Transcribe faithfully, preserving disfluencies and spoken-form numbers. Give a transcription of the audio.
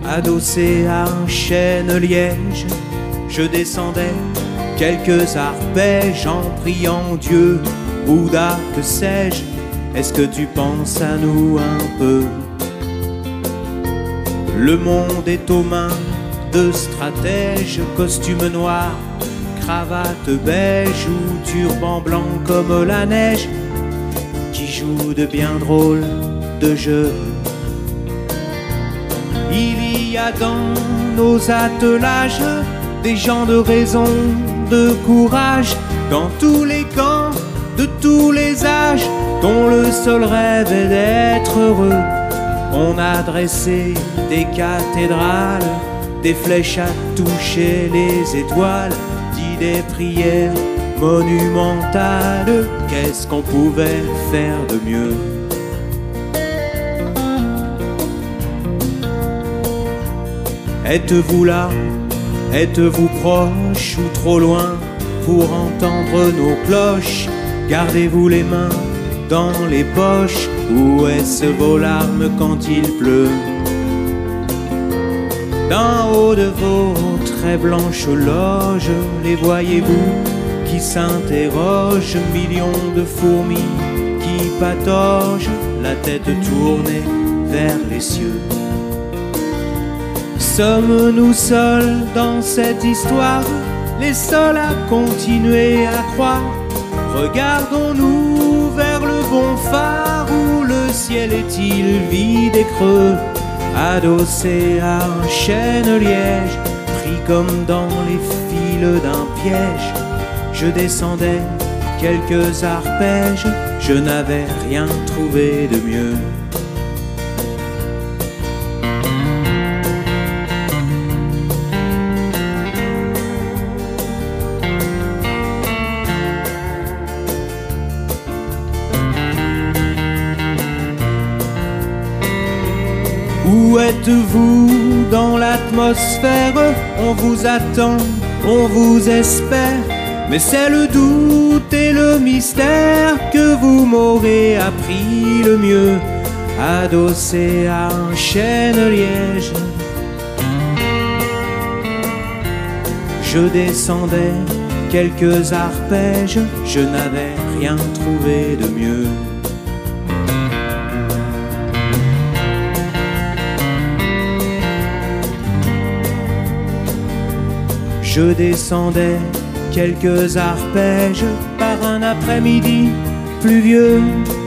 adossé à un chêne-liège, je descendais quelques arpèges en priant Dieu, Bouddha, que sais-je. Est-ce que tu penses à nous un peu? Le monde est aux mains de stratèges, costume noir, cravate beige ou turban blanc comme la neige, qui jouent de bien drôles de jeux. Il y a dans nos attelages des gens de raison, de courage, dans tous les camps, de tous les âges, dont le seul rêve est d'être heureux. On a dressé des cathédrales, des flèches à toucher les étoiles, dit des prières monumentales. Qu'est-ce qu'on pouvait faire de mieux? Êtes-vous là? Êtes-vous proche ou trop loin pour entendre nos cloches? Gardez-vous les mains dans les poches, où est-ce vos larmes quand il pleut? D'en haut de vos très blanches loges, les voyez-vous qui s'interrogent? Millions de fourmis qui pataugent, la tête tournée vers les cieux. Sommes-nous seuls dans cette histoire, les seuls à continuer à croire? Regardons-nous vers le bon phare, où le ciel est-il vide et creux, adossé à un chêne-liège, pris comme dans les fils d'un piège. Je descendais quelques arpèges, je n'avais rien trouvé de mieux. Où êtes-vous dans l'atmosphère? On vous attend, on vous espère, mais c'est le doute et le mystère que vous m'aurez appris le mieux, adossé à un chêne-liège. Je descendais quelques arpèges, je n'avais rien trouvé de mieux. Je descendais quelques arpèges par un après-midi pluvieux.